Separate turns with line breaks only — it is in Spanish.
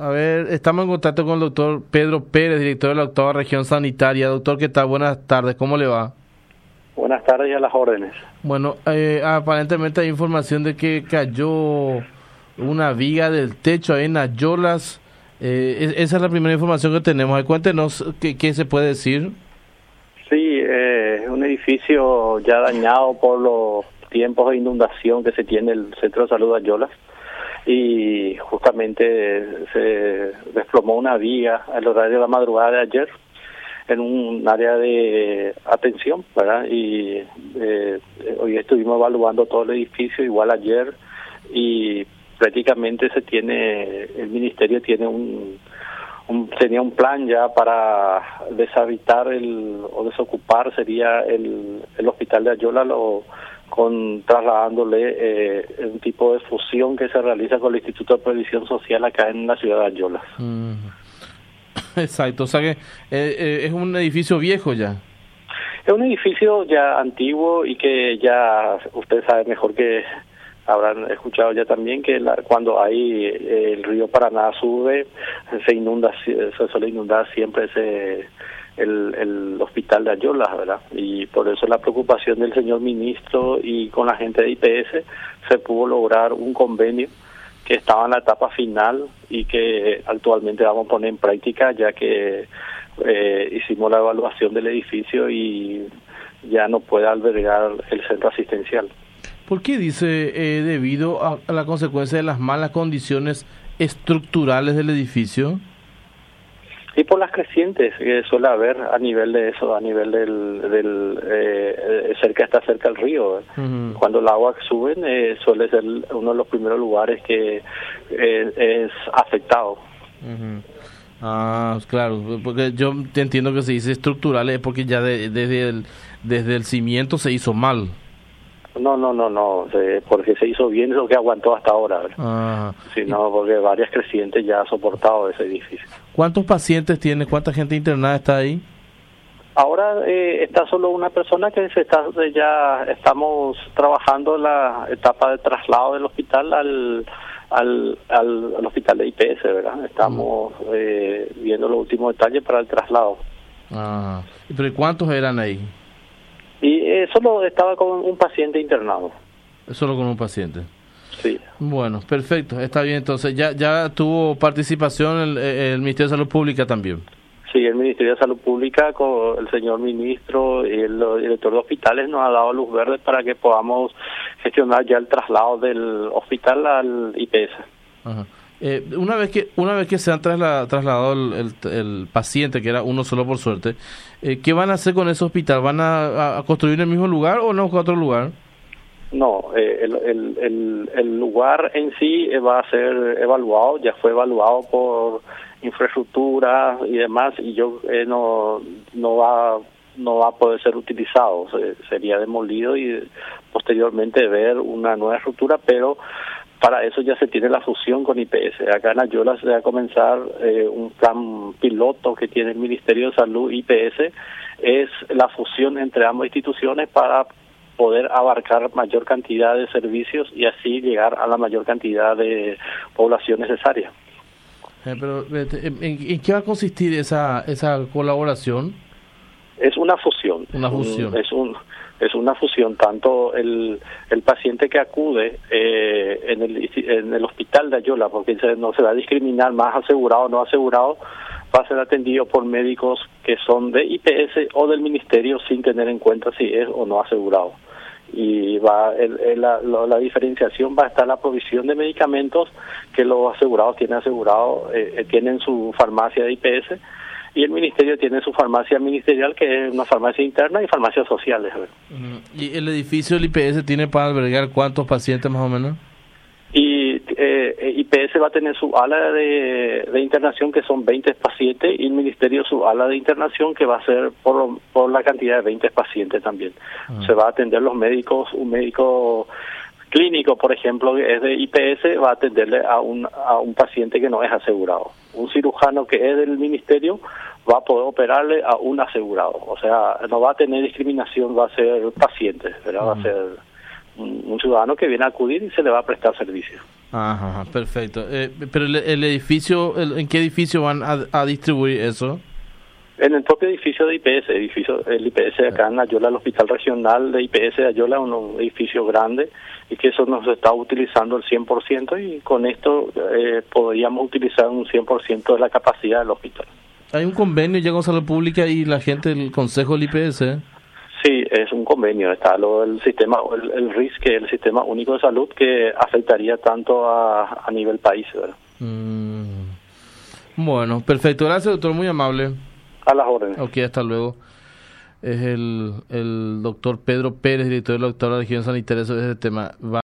A ver, estamos en contacto con el doctor Pedro Pérez, director de la 8ª Región Sanitaria. Doctor, ¿qué tal? Buenas tardes, ¿cómo le va?
Buenas tardes y a las órdenes.
Bueno, aparentemente hay información de que cayó una viga del techo ahí en Ayolas. Esa es la primera información que tenemos. Cuéntenos qué se puede decir.
Sí, un edificio ya dañado por los tiempos de inundación que se tiene el Centro de Salud de Ayolas. Y justamente se desplomó una viga al horario de la madrugada de ayer en un área de atención, ¿verdad? Y hoy estuvimos evaluando todo el edificio, igual ayer, y prácticamente el ministerio tiene tenía un plan ya para deshabitar o desocupar, sería el hospital de Ayola, trasladándole un tipo de fusión que se realiza con el Instituto de Previsión Social acá en la ciudad de Ayolas.
Exacto, o sea que es un edificio viejo ya.
Es un edificio ya antiguo y que ya usted sabe mejor que habrán escuchado ya también que cuando hay el río Paraná sube, se suele inundar siempre el hospital de Ayolas, ¿verdad? Y por eso la preocupación del señor ministro y con la gente de IPS se pudo lograr un convenio que estaba en la etapa final y que actualmente vamos a poner en práctica, ya que hicimos la evaluación del edificio y ya no puede albergar el centro asistencial.
¿Por qué dice debido a la consecuencia de las malas condiciones estructurales del edificio?
Y por las crecientes que suele haber a nivel de eso, a nivel está cerca del río. Uh-huh. Cuando el agua sube, suele ser uno de los primeros lugares que es afectado.
Uh-huh. Ah, claro, porque yo entiendo que se dice estructurales porque ya desde el cimiento se hizo mal.
No, porque se hizo bien lo que aguantó hasta ahora,
¿verdad?
Sino porque varias crecientes ya ha soportado ese edificio.
¿Cuántos pacientes tiene? ¿Cuánta gente internada está ahí?
Ahora está solo una persona ya estamos trabajando la etapa de traslado del hospital al hospital de IPS, ¿verdad? Estamos viendo los últimos detalles para el traslado.
¿Pero cuántos eran ahí?
Y solo estaba con un paciente internado.
Solo con un paciente.
Sí.
Bueno, perfecto, está bien. Entonces, ya tuvo participación el Ministerio de Salud Pública también.
Sí, el Ministerio de Salud Pública con el señor ministro y el director de hospitales nos ha dado luz verde para que podamos gestionar ya el traslado del hospital al IPS.
Ajá. Una vez que se han trasladado el paciente, que era uno solo por suerte, ¿qué van a hacer con ese hospital? ¿Van a construir en el mismo lugar o no, otro lugar?
No, el lugar en sí va a ser evaluado, ya fue evaluado por infraestructura y demás, y no va a poder ser utilizado, sería demolido y posteriormente ver una nueva estructura, pero para eso ya se tiene la fusión con IPS. Acá en Ayolas se va a comenzar un plan piloto que tiene el Ministerio de Salud y IPS, es la fusión entre ambas instituciones para poder abarcar mayor cantidad de servicios y así llegar a la mayor cantidad de población necesaria.
Pero ¿en qué va a consistir esa colaboración?
Es una fusión.
Una fusión.
Es una fusión, tanto el paciente que acude en el hospital de Ayola, porque no se va a discriminar más asegurado o no asegurado, va a ser atendido por médicos que son de IPS o del ministerio sin tener en cuenta si es o no asegurado. Y la diferenciación va a estar en la provisión de medicamentos que los asegurados tienen su farmacia de IPS, y el ministerio tiene su farmacia ministerial, que es una farmacia interna, y farmacias sociales.
¿Y el edificio del IPS tiene para albergar cuántos pacientes más o menos?
Y IPS va a tener su ala de internación, que son 20 pacientes, y el ministerio su ala de internación, que va a ser por la cantidad de 20 pacientes también. Se va a atender los médicos, un médico clínico, por ejemplo, que es de IPS, va a atenderle a un paciente que no es asegurado. Un cirujano que es del ministerio va a poder operarle a un asegurado. O sea, no va a tener discriminación, va a ser paciente, ¿verdad? Va a ser un ciudadano que viene a acudir y se le va a prestar servicio.
Ajá, perfecto. Pero el edificio, ¿en qué edificio van a distribuir eso?
En el propio edificio de IPS, el IPS acá en Ayola, el Hospital Regional de IPS de Ayola, un edificio grande, y que eso nos está utilizando el 100%, y con esto podríamos utilizar un 100% de la capacidad del hospital.
Hay un convenio ya con Salud Pública y la gente del Consejo del IPS.
Sí, es un convenio, está lo del sistema, el RIS, que es el Sistema Único de Salud, que afectaría tanto a nivel país, ¿verdad?
Bueno, perfecto. Gracias, doctor, muy amable.
A las órdenes.
Ok, hasta luego. Es el doctor Pedro Pérez, director de la octava región sanitaria sobre este tema.